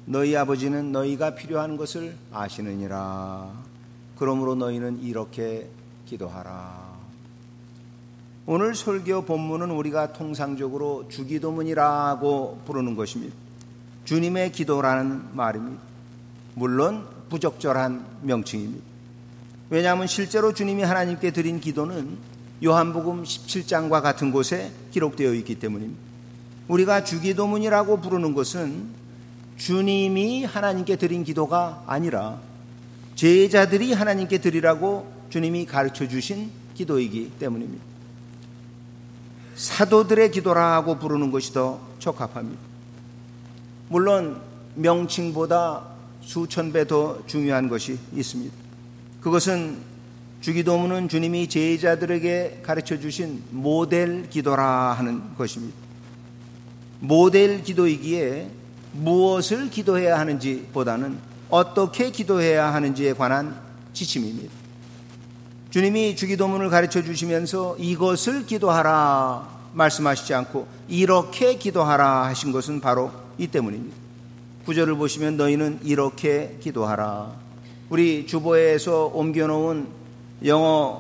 너희 아버지는 너희가 필요한 것을 아시느니라. 그러므로 너희는 이렇게 기도하라. 오늘 설교 본문은 우리가 통상적으로 주기도문이라고 부르는 것입니다. 주님의 기도라는 말입니다. 물론 부적절한 명칭입니다. 왜냐하면 실제로 주님이 하나님께 드린 기도는 요한복음 17장과 같은 곳에 기록되어 있기 때문입니다. 우리가 주기도문이라고 부르는 것은 주님이 하나님께 드린 기도가 아니라 제자들이 하나님께 드리라고 주님이 가르쳐 주신 기도이기 때문입니다. 사도들의 기도라고 부르는 것이 더 적합합니다. 물론 명칭보다 수천 배 더 중요한 것이 있습니다. 그것은 주기도문은 주님이 제자들에게 가르쳐 주신 모델 기도라 하는 것입니다. 모델 기도이기에 무엇을 기도해야 하는지 보다는 어떻게 기도해야 하는지에 관한 지침입니다. 주님이 주기도문을 가르쳐 주시면서 이것을 기도하라 말씀하시지 않고 이렇게 기도하라 하신 것은 바로 이 때문입니다. 구절을 보시면 너희는 이렇게 기도하라. 우리 주보에서 옮겨놓은 영어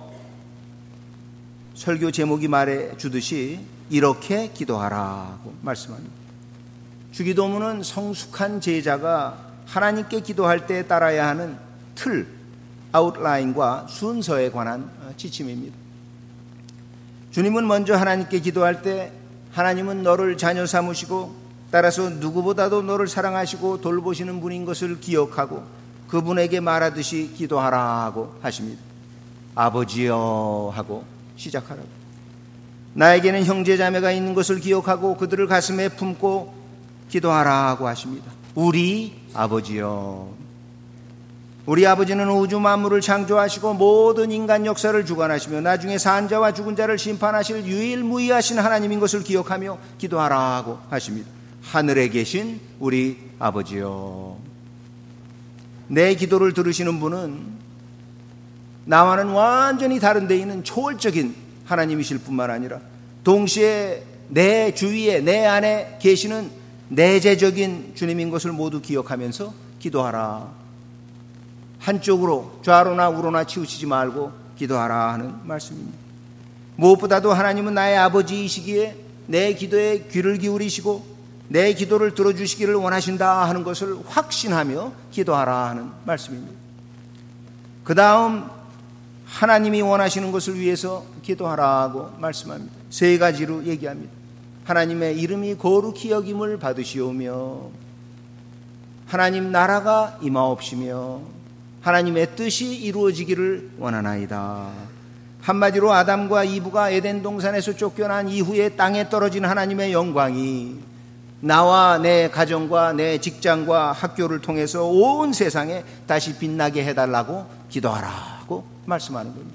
설교 제목이 말해 주듯이 이렇게 기도하라고 말씀합니다. 주기도문은 성숙한 제자가 하나님께 기도할 때 따라야 하는 틀, 아웃라인과 순서에 관한 지침입니다. 주님은 먼저 하나님께 기도할 때 하나님은 너를 자녀 삼으시고 따라서 누구보다도 너를 사랑하시고 돌보시는 분인 것을 기억하고 그분에게 말하듯이 기도하라고 하십니다. 아버지여 하고 시작하라고. 나에게는 형제자매가 있는 것을 기억하고 그들을 가슴에 품고 기도하라고 하십니다. 우리 아버지여. 우리 아버지는 우주 만물을 창조하시고 모든 인간 역사를 주관하시며 나중에 산 자와 죽은 자를 심판하실 유일무이하신 하나님인 것을 기억하며 기도하라고 하십니다. 하늘에 계신 우리 아버지여. 내 기도를 들으시는 분은 나와는 완전히 다른 데 있는 초월적인 하나님이실 뿐만 아니라 동시에 내 주위에 내 안에 계시는 내재적인 주님인 것을 모두 기억하면서 기도하라. 한쪽으로 좌로나 우로나 치우치지 말고 기도하라 하는 말씀입니다. 무엇보다도 하나님은 나의 아버지이시기에 내 기도에 귀를 기울이시고 내 기도를 들어주시기를 원하신다 하는 것을 확신하며 기도하라 하는 말씀입니다. 그 다음 하나님이 원하시는 것을 위해서 기도하라고 말씀합니다. 세 가지로 얘기합니다. 하나님의 이름이 거룩히 여김을 받으시오며 하나님 나라가 임하옵시며 하나님의 뜻이 이루어지기를 원하나이다. 한마디로 아담과 이브가 에덴 동산에서 쫓겨난 이후에 땅에 떨어진 하나님의 영광이 나와 내 가정과 내 직장과 학교를 통해서 온 세상에 다시 빛나게 해달라고 기도하라고 말씀하는 겁니다.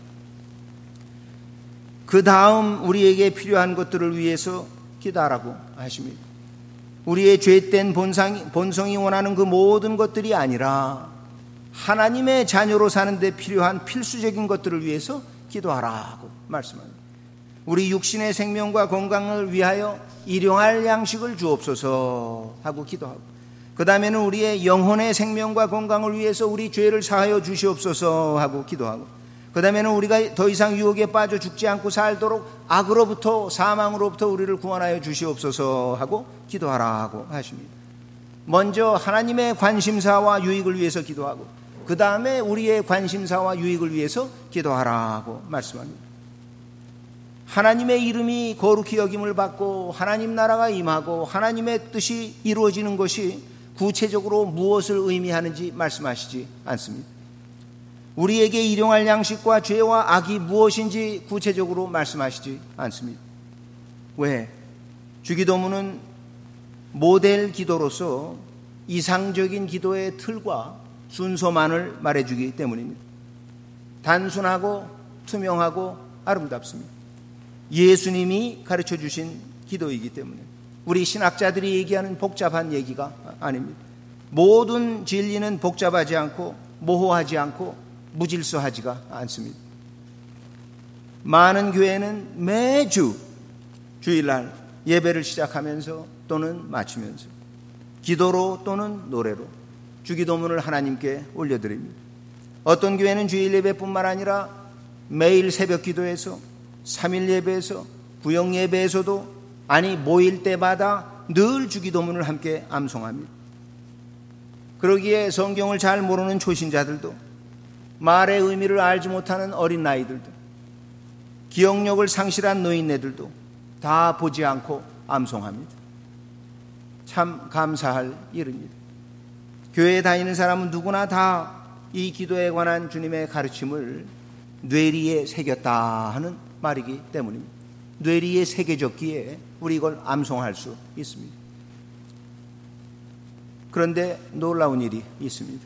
그 다음 우리에게 필요한 것들을 위해서 기도하라고 하십니다. 우리의 죄된 본성이 원하는 그 모든 것들이 아니라 하나님의 자녀로 사는 데 필요한 필수적인 것들을 위해서 기도하라고 말씀합니다. 우리 육신의 생명과 건강을 위하여 일용할 양식을 주옵소서 하고 기도하고 그 다음에는 우리의 영혼의 생명과 건강을 위해서 우리 죄를 사하여 주시옵소서 하고 기도하고 그 다음에는 우리가 더 이상 유혹에 빠져 죽지 않고 살도록 악으로부터 사망으로부터 우리를 구원하여 주시옵소서 하고 기도하라고 하십니다. 먼저 하나님의 관심사와 유익을 위해서 기도하고 그 다음에 우리의 관심사와 유익을 위해서 기도하라고 말씀합니다. 하나님의 이름이 거룩히 여김을 받고 하나님 나라가 임하고 하나님의 뜻이 이루어지는 것이 구체적으로 무엇을 의미하는지 말씀하시지 않습니다. 우리에게 일용할 양식과 죄와 악이 무엇인지 구체적으로 말씀하시지 않습니다. 왜? 주기도문은 모델 기도로서 이상적인 기도의 틀과 순서만을 말해주기 때문입니다. 단순하고 투명하고 아름답습니다. 예수님이 가르쳐 주신 기도이기 때문에 우리 신학자들이 얘기하는 복잡한 얘기가 아닙니다. 모든 진리는 복잡하지 않고 모호하지 않고 무질서하지가 않습니다. 많은 교회는 매주 주일날 예배를 시작하면서 또는 마치면서 기도로 또는 노래로 주기도문을 하나님께 올려드립니다. 어떤 교회는 주일 예배뿐만 아니라 매일 새벽 기도에서 3일 예배에서 구역 예배에서도 아니 모일 때마다 늘 주기도문을 함께 암송합니다. 그러기에 성경을 잘 모르는 초신자들도 말의 의미를 알지 못하는 어린 아이들도 기억력을 상실한 노인네들도 다 보지 않고 암송합니다. 참 감사할 일입니다. 교회에 다니는 사람은 누구나 다 이 기도에 관한 주님의 가르침을 뇌리에 새겼다 하는 말이기 때문입니다. 뇌리에 새겨졌기에 우리 이걸 암송할 수 있습니다. 그런데 놀라운 일이 있습니다.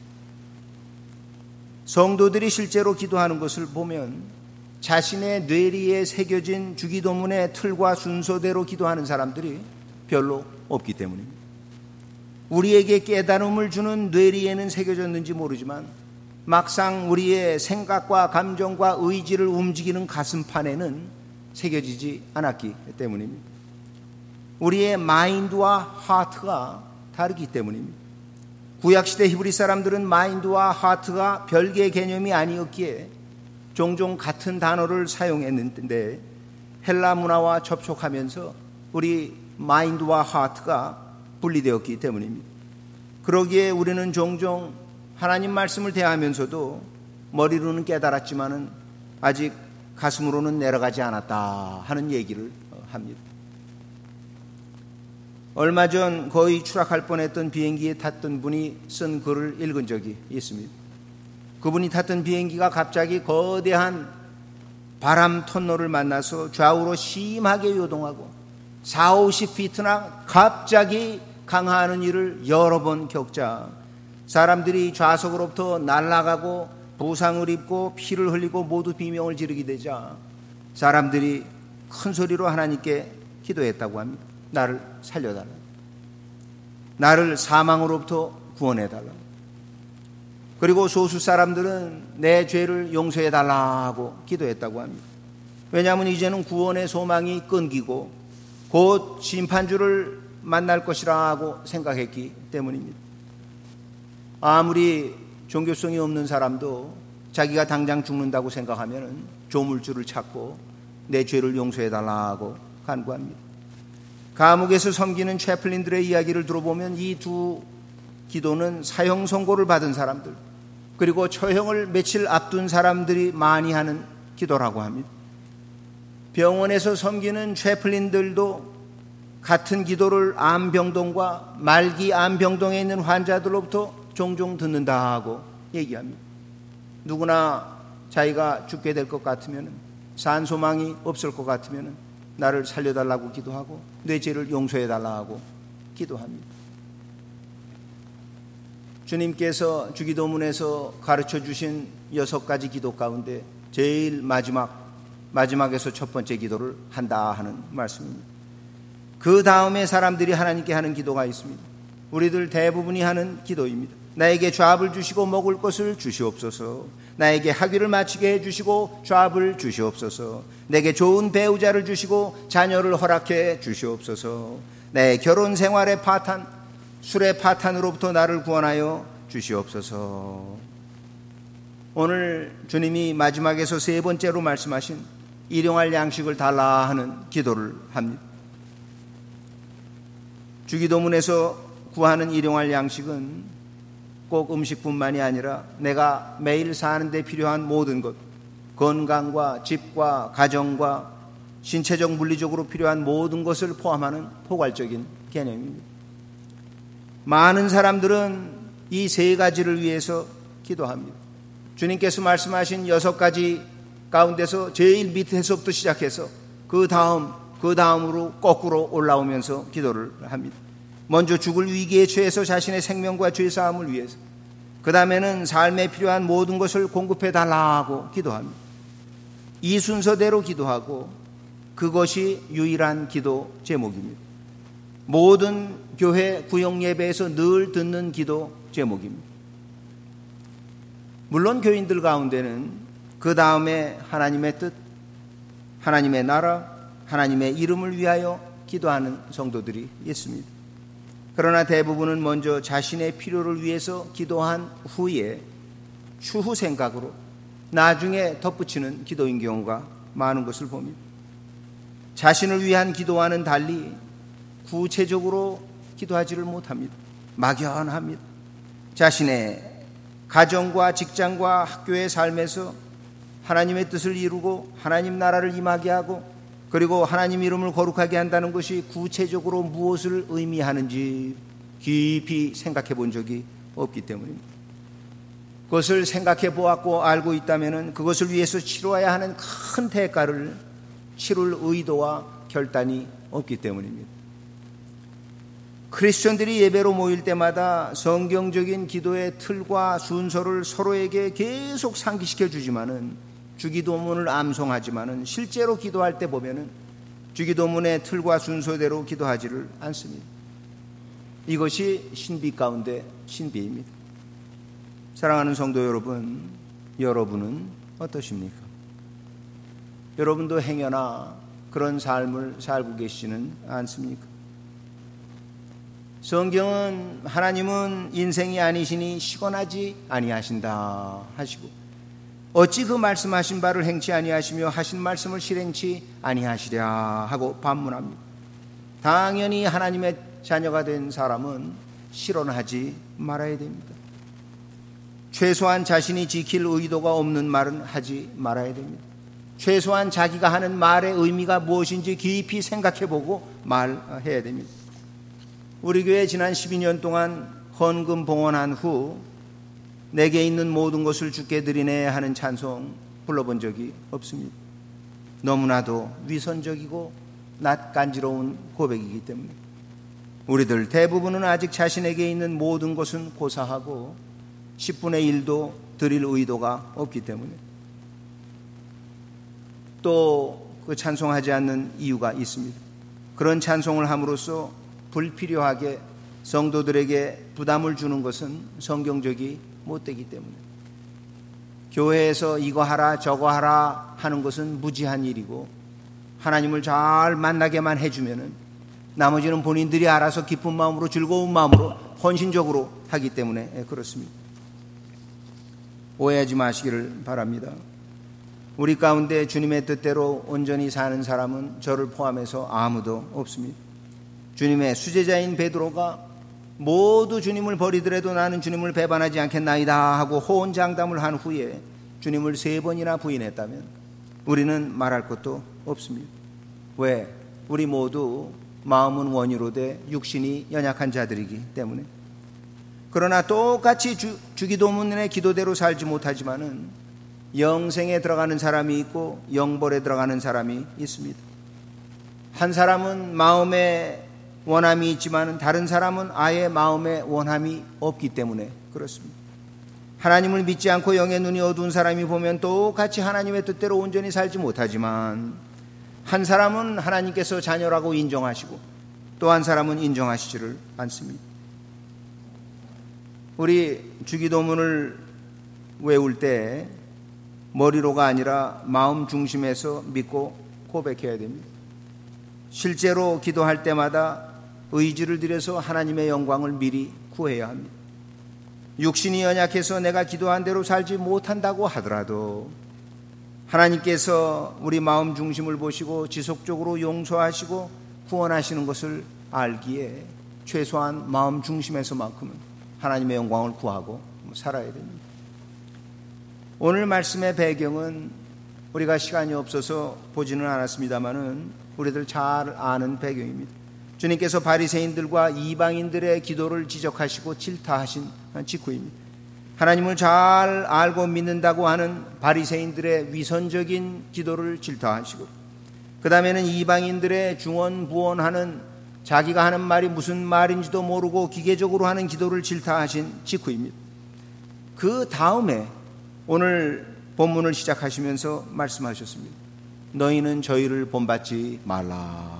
성도들이 실제로 기도하는 것을 보면 자신의 뇌리에 새겨진 주기도문의 틀과 순서대로 기도하는 사람들이 별로 없기 때문입니다. 우리에게 깨달음을 주는 뇌리에는 새겨졌는지 모르지만 막상 우리의 생각과 감정과 의지를 움직이는 가슴판에는 새겨지지 않았기 때문입니다. 우리의 마인드와 하트가 다르기 때문입니다. 구약시대 히브리 사람들은 마인드와 하트가 별개의 개념이 아니었기에 종종 같은 단어를 사용했는데 헬라 문화와 접촉하면서 우리 마인드와 하트가 분리되었기 때문입니다. 그러기에 우리는 종종 하나님 말씀을 대하면서도 머리로는 깨달았지만은 아직 가슴으로는 내려가지 않았다 하는 얘기를 합니다. 얼마 전 거의 추락할 뻔했던 비행기에 탔던 분이 쓴 글을 읽은 적이 있습니다. 그분이 탔던 비행기가 갑자기 거대한 바람 터널을 만나서 좌우로 심하게 요동하고 40-50피트나 갑자기 강하는 일을 여러 번 겪자 사람들이 좌석으로부터 날아가고 부상을 입고 피를 흘리고 모두 비명을 지르게 되자 사람들이 큰 소리로 하나님께 기도했다고 합니다. 나를 살려달라. 나를 사망으로부터 구원해달라. 그리고 소수 사람들은 내 죄를 용서해달라고 기도했다고 합니다. 왜냐하면 이제는 구원의 소망이 끊기고 곧 심판주를 만날 것이라고 생각했기 때문입니다. 아무리 종교성이 없는 사람도 자기가 당장 죽는다고 생각하면 조물주를 찾고 내 죄를 용서해달라고 간구합니다. 감옥에서 섬기는 채플린들의 이야기를 들어보면 이 두 기도는 사형 선고를 받은 사람들 그리고 처형을 며칠 앞둔 사람들이 많이 하는 기도라고 합니다. 병원에서 섬기는 채플린들도 같은 기도를 암병동과 말기 암병동에 있는 환자들로부터 종종 듣는다고 얘기합니다. 누구나 자기가 죽게 될 것 같으면 산소망이 없을 것 같으면 나를 살려달라고 기도하고 내 죄를 용서해달라고 기도합니다. 주님께서 주기도문에서 가르쳐 주신 6가지 기도 가운데 제일 마지막에서 첫 번째 기도를 한다 하는 말씀입니다. 그 다음에 사람들이 하나님께 하는 기도가 있습니다. 우리들 대부분이 하는 기도입니다. 나에게 좌합을 주시고 먹을 것을 주시옵소서. 나에게 학위를 마치게 해주시고 좌합을 주시옵소서. 내게 좋은 배우자를 주시고 자녀를 허락해 주시옵소서. 내 결혼 생활의 파탄, 술의 파탄으로부터 나를 구원하여 주시옵소서. 오늘 주님이 마지막에서 3번째로 말씀하신 일용할 양식을 달라 하는 기도를 합니다. 주기도문에서 구하는 일용할 양식은 꼭 음식뿐만이 아니라 내가 매일 사는 데 필요한 모든 것, 건강과 집과 가정과 신체적 물리적으로 필요한 모든 것을 포함하는 포괄적인 개념입니다. 많은 사람들은 이 3가지를 위해서 기도합니다. 주님께서 말씀하신 6가지 가운데서 제일 밑에서부터 시작해서 그 다음으로 거꾸로 올라오면서 기도를 합니다. 먼저 죽을 위기에 처해서 자신의 생명과 죄사함을 위해서, 그 다음에는 삶에 필요한 모든 것을 공급해 달라고 기도합니다. 이 순서대로 기도하고 그것이 유일한 기도 제목입니다. 모든 교회 구역 예배에서 늘 듣는 기도 제목입니다. 물론 교인들 가운데는 그 다음에 하나님의 뜻, 하나님의 나라, 하나님의 이름을 위하여 기도하는 성도들이 있습니다. 그러나 대부분은 먼저 자신의 필요를 위해서 기도한 후에 추후 생각으로 나중에 덧붙이는 기도인 경우가 많은 것을 봅니다. 자신을 위한 기도와는 달리 구체적으로 기도하지를 못합니다. 막연합니다. 자신의 가정과 직장과 학교의 삶에서 하나님의 뜻을 이루고 하나님 나라를 임하게 하고 그리고 하나님 이름을 거룩하게 한다는 것이 구체적으로 무엇을 의미하는지 깊이 생각해 본 적이 없기 때문입니다. 그것을 생각해 보았고 알고 있다면 그것을 위해서 치러야 하는 큰 대가를 치를 의도와 결단이 없기 때문입니다. 크리스천들이 예배로 모일 때마다 성경적인 기도의 틀과 순서를 서로에게 계속 상기시켜 주지만은 주기도문을 암송하지만은 실제로 기도할 때 보면은 주기도문의 틀과 순서대로 기도하지를 않습니다. 이것이 신비 가운데 신비입니다. 사랑하는 성도 여러분, 여러분은 어떠십니까? 여러분도 행여나 그런 삶을 살고 계시지는 않습니까? 성경은 하나님은 인생이 아니시니 시건하지 아니하신다 하시고 어찌 그 말씀하신 바를 행치 아니하시며 하신 말씀을 실행치 아니하시랴 하고 반문합니다. 당연히 하나님의 자녀가 된 사람은 실언하지 말아야 됩니다. 최소한 자신이 지킬 의도가 없는 말은 하지 말아야 됩니다. 최소한 자기가 하는 말의 의미가 무엇인지 깊이 생각해보고 말해야 됩니다. 우리 교회 지난 12년 동안 헌금 봉헌한 후 내게 있는 모든 것을 주께 드리네 하는 찬송 불러본 적이 없습니다. 너무나도 위선적이고 낯간지러운 고백이기 때문에 우리들 대부분은 아직 자신에게 있는 모든 것은 고사하고 10분의 1도 드릴 의도가 없기 때문에 또 그 찬송하지 않는 이유가 있습니다. 그런 찬송을 함으로써 불필요하게 성도들에게 부담을 주는 것은 성경적이 못되기 때문에 교회에서 이거 하라 저거 하라 하는 것은 무지한 일이고 하나님을 잘 만나게만 해주면은 나머지는 본인들이 알아서 기쁜 마음으로 즐거운 마음으로 헌신적으로 하기 때문에 그렇습니다. 오해하지 마시기를 바랍니다. 우리 가운데 주님의 뜻대로 온전히 사는 사람은 저를 포함해서 아무도 없습니다. 주님의 수제자인 베드로가 모두 주님을 버리더라도 나는 주님을 배반하지 않겠나이다 하고 호언장담을 한 후에 주님을 3번이나 부인했다면 우리는 말할 것도 없습니다. 왜? 우리 모두 마음은 원이로되 육신이 연약한 자들이기 때문에. 그러나 똑같이 주기도문의 기도대로 살지 못하지만은 영생에 들어가는 사람이 있고 영벌에 들어가는 사람이 있습니다. 한 사람은 마음에 원함이 있지만 다른 사람은 아예 마음에 원함이 없기 때문에 그렇습니다. 하나님을 믿지 않고 영의 눈이 어두운 사람이 보면 똑같이 하나님의 뜻대로 온전히 살지 못하지만 한 사람은 하나님께서 자녀라고 인정하시고 또 한 사람은 인정하시지를 않습니다. 우리 주기도문을 외울 때 머리로가 아니라 마음 중심에서 믿고 고백해야 됩니다. 실제로 기도할 때마다 의지를 들여서 하나님의 영광을 미리 구해야 합니다. 육신이 연약해서 내가 기도한 대로 살지 못한다고 하더라도 하나님께서 우리 마음 중심을 보시고 지속적으로 용서하시고 구원하시는 것을 알기에 최소한 마음 중심에서만큼은 하나님의 영광을 구하고 살아야 됩니다. 오늘 말씀의 배경은 우리가 시간이 없어서 보지는 않았습니다만은 우리들 잘 아는 배경입니다. 주님께서 바리새인들과 이방인들의 기도를 지적하시고 질타하신 직후입니다. 하나님을 잘 알고 믿는다고 하는 바리새인들의 위선적인 기도를 질타하시고 그 다음에는 이방인들의 중언부언하는 자기가 하는 말이 무슨 말인지도 모르고 기계적으로 하는 기도를 질타하신 직후입니다. 그 다음에 오늘 본문을 시작하시면서 말씀하셨습니다. 너희는 저희를 본받지 말라.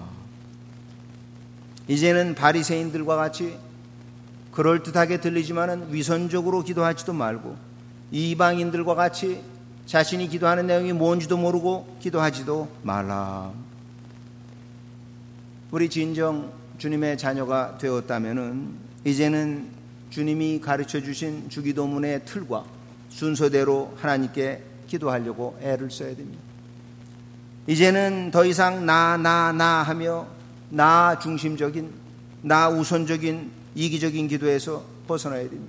이제는 바리새인들과 같이 그럴듯하게 들리지만은 위선적으로 기도하지도 말고 이방인들과 같이 자신이 기도하는 내용이 뭔지도 모르고 기도하지도 말라. 우리 진정 주님의 자녀가 되었다면은 이제는 주님이 가르쳐 주신 주기도문의 틀과 순서대로 하나님께 기도하려고 애를 써야 됩니다. 이제는 더 이상 나 하며 나 중심적인, 나 우선적인 이기적인 기도에서 벗어나야 됩니다.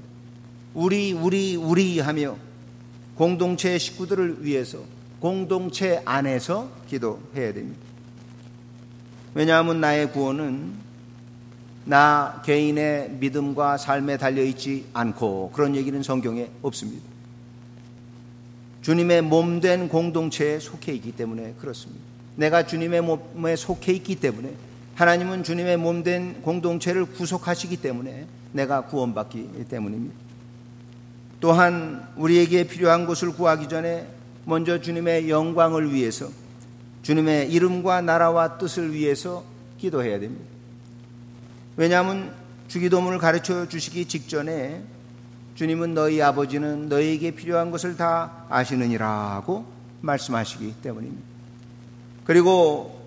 우리 하며 공동체 식구들을 위해서 공동체 안에서 기도해야 됩니다. 왜냐하면 나의 구원은 나 개인의 믿음과 삶에 달려있지 않고 그런 얘기는 성경에 없습니다. 주님의 몸된 공동체에 속해 있기 때문에 그렇습니다. 내가 주님의 몸에 속해 있기 때문에 하나님은 주님의 몸된 공동체를 구속하시기 때문에 내가 구원받기 때문입니다. 또한 우리에게 필요한 것을 구하기 전에 먼저 주님의 영광을 위해서 주님의 이름과 나라와 뜻을 위해서 기도해야 됩니다. 왜냐하면 주기도문을 가르쳐 주시기 직전에 주님은 너희 아버지는 너희에게 필요한 것을 다 아시느니라고 말씀하시기 때문입니다. 그리고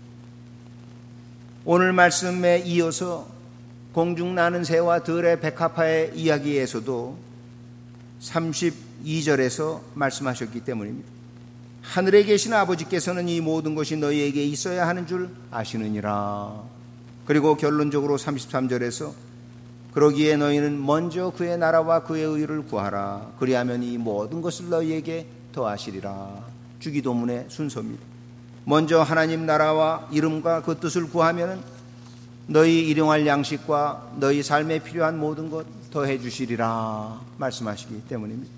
오늘 말씀에 이어서 공중 나는 새와 들의 백합화의 이야기에서도 32절에서 말씀하셨기 때문입니다. 하늘에 계신 아버지께서는 이 모든 것이 너희에게 있어야 하는 줄 아시느니라. 그리고 결론적으로 33절에서 그러기에 너희는 먼저 그의 나라와 그의 의를 구하라. 그리하면 이 모든 것을 너희에게 더하시리라. 주기도문의 순서입니다. 먼저 하나님 나라와 이름과 그 뜻을 구하면 너희 일용할 양식과 너희 삶에 필요한 모든 것 더해 주시리라 말씀하시기 때문입니다.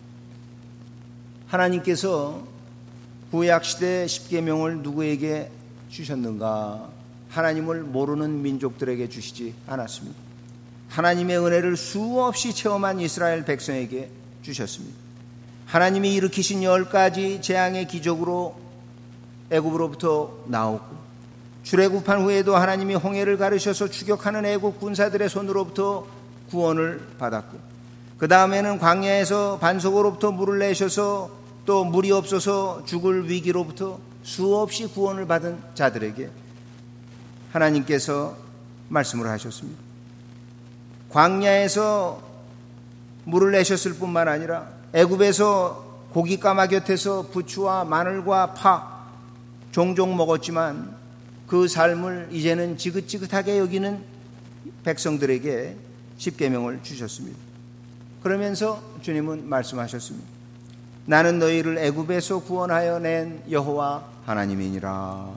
하나님께서 구약시대 십계명을 누구에게 주셨는가? 하나님을 모르는 민족들에게 주시지 않았습니다. 하나님의 은혜를 수없이 체험한 이스라엘 백성에게 주셨습니다. 하나님이 일으키신 10가지 재앙의 기적으로 애굽으로부터 나오고 출애굽한 후에도 하나님이 홍해를 가르셔서 추격하는 애굽 군사들의 손으로부터 구원을 받았고 그 다음에는 광야에서 반석으로부터 물을 내셔서 또 물이 없어서 죽을 위기로부터 수없이 구원을 받은 자들에게 하나님께서 말씀을 하셨습니다. 광야에서 물을 내셨을 뿐만 아니라 애굽에서 고깃가마 곁에서 부추와 마늘과 파 종종 먹었지만 그 삶을 이제는 지긋지긋하게 여기는 백성들에게 십계명을 주셨습니다. 그러면서 주님은 말씀하셨습니다. 나는 너희를 애굽에서 구원하여 낸 여호와 하나님이니라.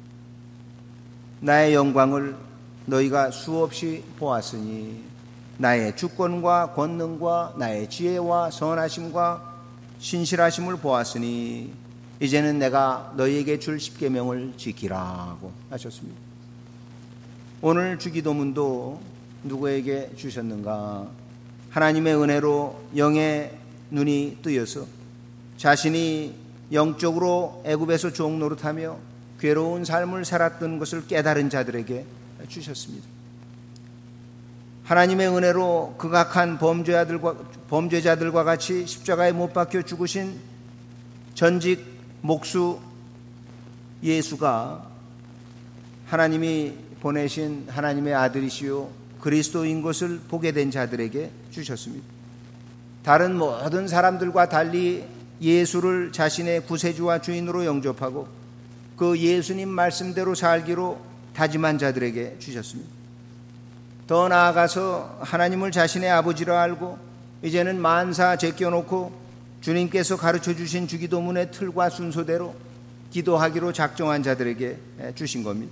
나의 영광을 너희가 수없이 보았으니 나의 주권과 권능과 나의 지혜와 선하심과 신실하심을 보았으니 이제는 내가 너희에게 줄 십계명을 지키라고 하셨습니다. 오늘 주기도문도 누구에게 주셨는가? 하나님의 은혜로 영의 눈이 뜨여서 자신이 영적으로 애굽에서 종 노릇하며 괴로운 삶을 살았던 것을 깨달은 자들에게 주셨습니다. 하나님의 은혜로 극악한 범죄자들과 같이 십자가에 못 박혀 죽으신 전직 목수 예수가 하나님이 보내신 하나님의 아들이시요 그리스도인 것을 보게 된 자들에게 주셨습니다. 다른 모든 사람들과 달리 예수를 자신의 구세주와 주인으로 영접하고 그 예수님 말씀대로 살기로 다짐한 자들에게 주셨습니다. 더 나아가서 하나님을 자신의 아버지로 알고 이제는 만사 제껴놓고 주님께서 가르쳐 주신 주기도문의 틀과 순서대로 기도하기로 작정한 자들에게 주신 겁니다.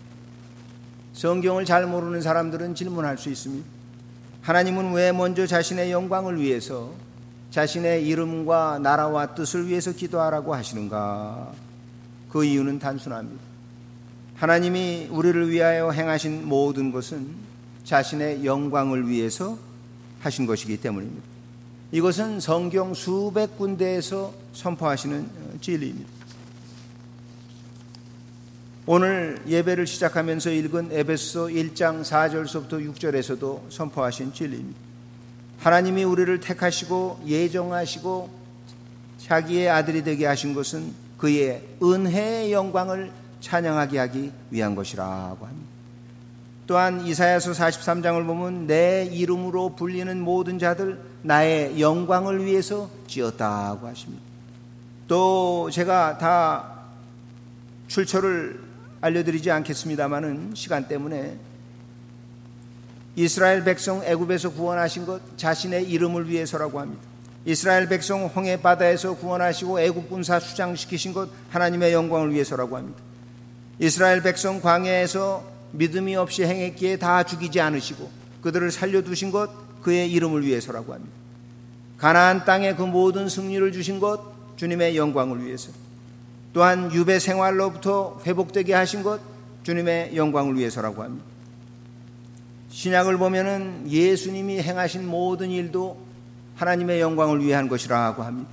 성경을 잘 모르는 사람들은 질문할 수 있습니다. 하나님은 왜 먼저 자신의 영광을 위해서 자신의 이름과 나라와 뜻을 위해서 기도하라고 하시는가? 그 이유는 단순합니다. 하나님이 우리를 위하여 행하신 모든 것은 자신의 영광을 위해서 하신 것이기 때문입니다. 이것은 성경 수백 군데에서 선포하시는 진리입니다. 오늘 예배를 시작하면서 읽은 에베소 1장 4절서부터 6절에서도 선포하신 진리입니다. 하나님이 우리를 택하시고 예정하시고 자기의 아들이 되게 하신 것은 그의 은혜의 영광을 찬양하게 하기 위한 것이라고 합니다. 또한 이사야서 43장을 보면 내 이름으로 불리는 모든 자들 나의 영광을 위해서 지었다고 하십니다. 또 제가 다 출처를 알려드리지 않겠습니다마는 시간 때문에 이스라엘 백성 애굽에서 구원하신 것 자신의 이름을 위해서라고 합니다. 이스라엘 백성 홍해 바다에서 구원하시고 애굽 군사 수장시키신 것 하나님의 영광을 위해서라고 합니다. 이스라엘 백성 광야에서 믿음이 없이 행했기에 다 죽이지 않으시고 그들을 살려두신 것 그의 이름을 위해서라고 합니다. 가나안 땅에 그 모든 승리를 주신 것 주님의 영광을 위해서, 또한 유배 생활로부터 회복되게 하신 것 주님의 영광을 위해서라고 합니다. 신약을 보면은 예수님이 행하신 모든 일도 하나님의 영광을 위한 것이라고 합니다.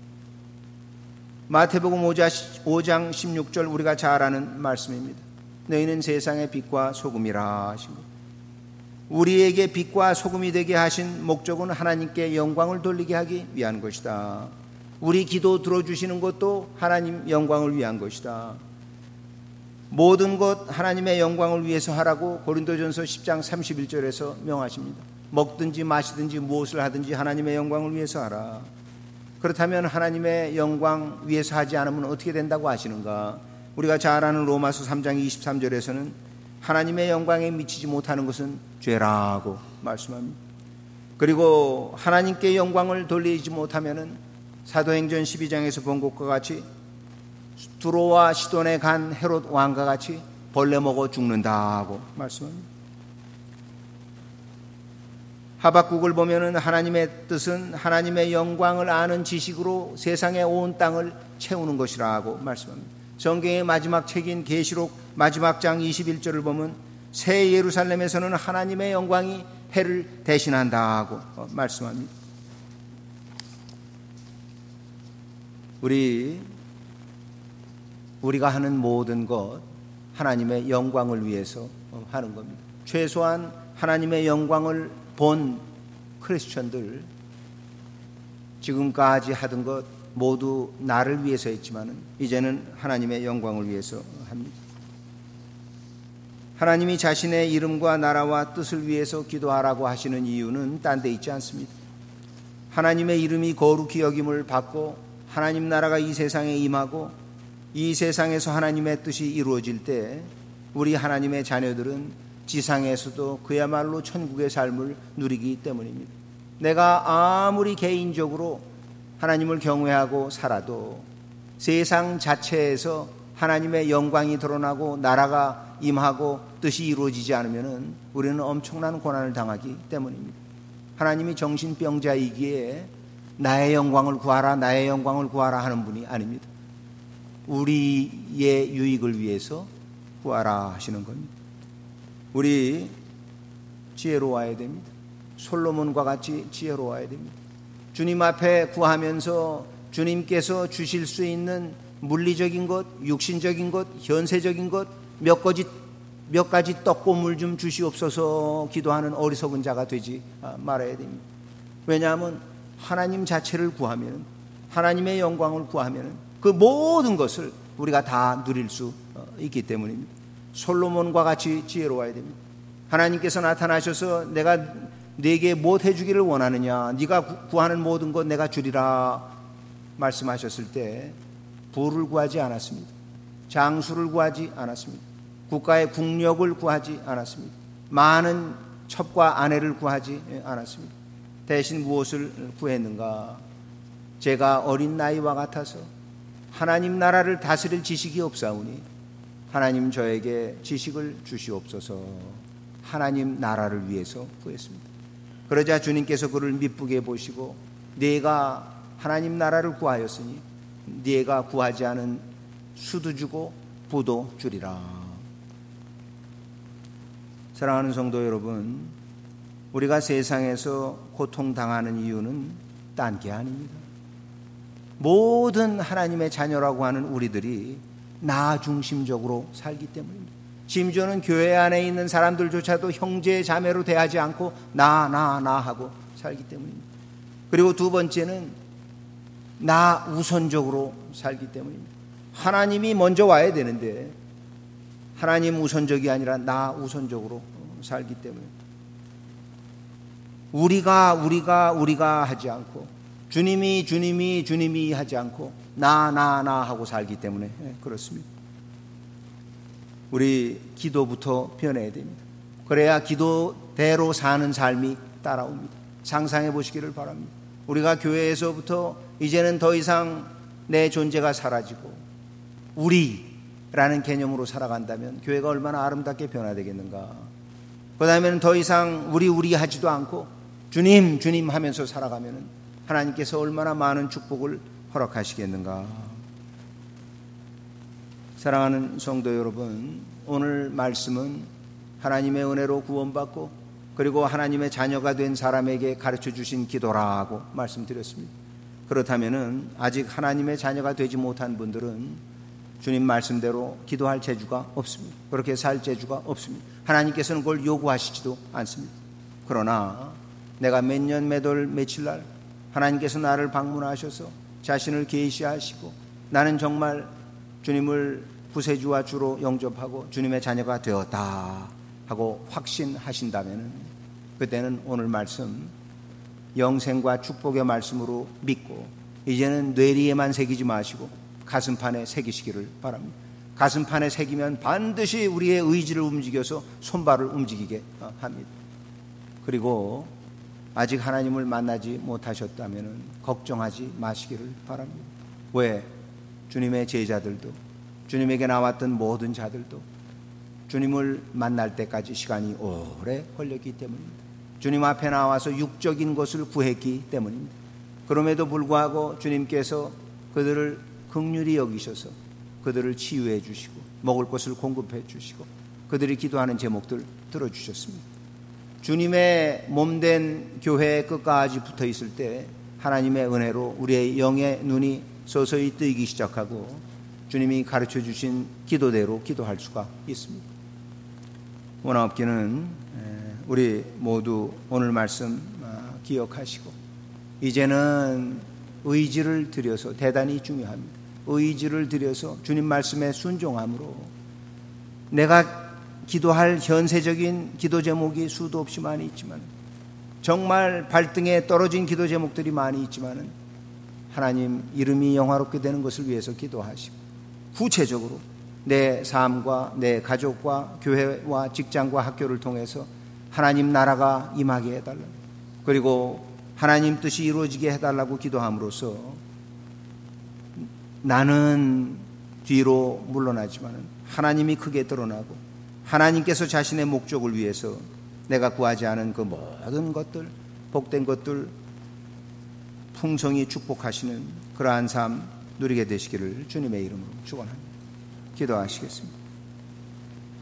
마태복음 5장 16절 우리가 잘 아는 말씀입니다. 너희는 세상의 빛과 소금이라 하신 것. 우리에게 빛과 소금이 되게 하신 목적은 하나님께 영광을 돌리게 하기 위한 것이다. 우리 기도 들어주시는 것도 하나님 영광을 위한 것이다. 모든 것 하나님의 영광을 위해서 하라고 고린도전서 10장 31절에서 명하십니다. 먹든지 마시든지 무엇을 하든지 하나님의 영광을 위해서 하라. 그렇다면 하나님의 영광 위해서 하지 않으면 어떻게 된다고 하시는가? 우리가 잘 아는 로마서 3장 23절에서는 하나님의 영광에 미치지 못하는 것은 죄라고 말씀합니다. 그리고 하나님께 영광을 돌리지 못하면은 사도행전 12장에서 본 것과 같이 두로와 시돈에 간 헤롯 왕과 같이 벌레 먹어 죽는다고 말씀합니다. 하박국을 보면은 하나님의 뜻은 하나님의 영광을 아는 지식으로 세상의 온 땅을 채우는 것이라고 말씀합니다. 성경의 마지막 책인 계시록 마지막 장 21절을 보면 새 예루살렘에서는 하나님의 영광이 해를 대신한다고 말씀합니다. 우리가 하는 모든 것 하나님의 영광을 위해서 하는 겁니다. 최소한 하나님의 영광을 본 크리스천들 지금까지 하던 것 모두 나를 위해서 했지만 이제는 하나님의 영광을 위해서 합니다. 하나님이 자신의 이름과 나라와 뜻을 위해서 기도하라고 하시는 이유는 딴 데 있지 않습니다. 하나님의 이름이 거룩히 여김을 받고 하나님 나라가 이 세상에 임하고 이 세상에서 하나님의 뜻이 이루어질 때 우리 하나님의 자녀들은 지상에서도 그야말로 천국의 삶을 누리기 때문입니다. 내가 아무리 개인적으로 하나님을 경외하고 살아도 세상 자체에서 하나님의 영광이 드러나고 나라가 임하고 뜻이 이루어지지 않으면 우리는 엄청난 고난을 당하기 때문입니다. 하나님이 정신병자이기에 나의 영광을 구하라, 나의 영광을 구하라 하는 분이 아닙니다. 우리의 유익을 위해서 구하라 하시는 겁니다. 우리 지혜로워야 됩니다. 솔로몬과 같이 지혜로워야 됩니다. 주님 앞에 구하면서 주님께서 주실 수 있는 물리적인 것, 육신적인 것, 현세적인 것 몇 가지 떡고물 좀 주시옵소서 기도하는 어리석은 자가 되지 말아야 됩니다. 왜냐하면 하나님 자체를 구하면, 하나님의 영광을 구하면 그 모든 것을 우리가 다 누릴 수 있기 때문입니다. 솔로몬과 같이 지혜로워야 됩니다. 하나님께서 나타나셔서 내가 네게 뭐 해주기를 원하느냐, 네가 구하는 모든 것 내가 주리라 말씀하셨을 때 부를 구하지 않았습니다. 장수를 구하지 않았습니다. 국가의 국력을 구하지 않았습니다. 많은 첩과 아내를 구하지 않았습니다. 대신 무엇을 구했는가? 제가 어린 나이와 같아서 하나님 나라를 다스릴 지식이 없사오니 하나님 저에게 지식을 주시옵소서. 하나님 나라를 위해서 구했습니다. 그러자 주님께서 그를 미쁘게 보시고 네가 하나님 나라를 구하였으니 네가 구하지 않은 수도 주고 부도 주리라. 사랑하는 성도 여러분, 우리가 세상에서 고통당하는 이유는 딴 게 아닙니다. 모든 하나님의 자녀라고 하는 우리들이 나 중심적으로 살기 때문입니다. 심지어는 교회 안에 있는 사람들조차도 형제 자매로 대하지 않고 나 하고 살기 때문입니다. 그리고 두 번째는 나 우선적으로 살기 때문입니다. 하나님이 먼저 와야 되는데 하나님 우선적이 아니라 나 우선적으로 살기 때문에 우리가 하지 않고 주님이 하지 않고 나 하고 살기 때문에 그렇습니다. 우리 기도부터 변해야 됩니다. 그래야 기도대로 사는 삶이 따라옵니다. 상상해 보시기를 바랍니다. 우리가 교회에서부터 이제는 더 이상 내 존재가 사라지고 우리라는 개념으로 살아간다면 교회가 얼마나 아름답게 변화되겠는가. 그 다음에는 더 이상 우리 하지도 않고 주님 하면서 살아가면 하나님께서 얼마나 많은 축복을 허락하시겠는가. 사랑하는 성도 여러분, 오늘 말씀은 하나님의 은혜로 구원받고 그리고 하나님의 자녀가 된 사람에게 가르쳐 주신 기도라고 말씀드렸습니다. 그렇다면 아직 하나님의 자녀가 되지 못한 분들은 주님 말씀대로 기도할 재주가 없습니다. 그렇게 살 재주가 없습니다. 하나님께서는 그걸 요구하시지도 않습니다. 그러나 내가 몇 년 몇 월 며칠 날 하나님께서 나를 방문하셔서 자신을 계시하시고 나는 정말 주님을 구세주와 주로 영접하고 주님의 자녀가 되었다 하고 확신하신다면 그때는 오늘 말씀 영생과 축복의 말씀으로 믿고 이제는 뇌리에만 새기지 마시고 가슴판에 새기시기를 바랍니다. 가슴판에 새기면 반드시 우리의 의지를 움직여서 손발을 움직이게 합니다. 그리고 아직 하나님을 만나지 못하셨다면 걱정하지 마시기를 바랍니다. 왜? 주님의 제자들도 주님에게 나왔던 모든 자들도 주님을 만날 때까지 시간이 오래 걸렸기 때문입니다. 주님 앞에 나와서 육적인 것을 구했기 때문입니다. 그럼에도 불구하고 주님께서 그들을 긍휼히 여기셔서 그들을 치유해 주시고 먹을 것을 공급해 주시고 그들이 기도하는 제목들 들어주셨습니다. 주님의 몸된 교회의 끝까지 붙어 있을 때 하나님의 은혜로 우리의 영의 눈이 서서히 뜨이기 시작하고 주님이 가르쳐 주신 기도대로 기도할 수가 있습니다. 원하옵기는 우리 모두 오늘 말씀 기억하시고 이제는 의지를 들여서 대단히 중요합니다. 의지를 들여서 주님 말씀에 순종함으로 내가 기도할 현세적인 기도 제목이 수도 없이 많이 있지만 정말 발등에 떨어진 기도 제목들이 많이 있지만 하나님 이름이 영화롭게 되는 것을 위해서 기도하시고 구체적으로 내 삶과 내 가족과 교회와 직장과 학교를 통해서 하나님 나라가 임하게 해달라고 그리고 하나님 뜻이 이루어지게 해달라고 기도함으로써 나는 뒤로 물러나지만 하나님이 크게 드러나고 하나님께서 자신의 목적을 위해서 내가 구하지 않은 그 모든 것들 복된 것들 풍성히 축복하시는 그러한 삶 누리게 되시기를 주님의 이름으로 축원합니다. 기도하시겠습니다.